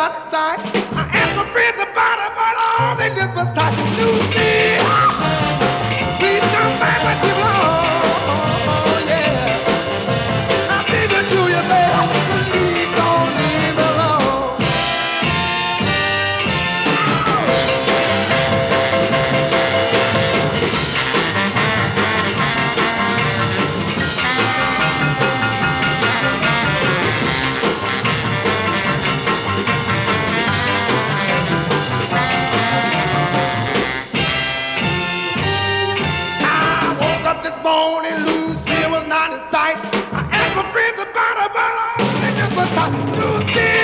out of sight. I asked my friends about it, but all they did was talk. Lucy, please come back with you, oh, yeah. I beg you to you, baby, please don't leave me alone. I woke up this morning, Lucy was not in sight. I asked my friends about her, but all they just was talking. Lucy.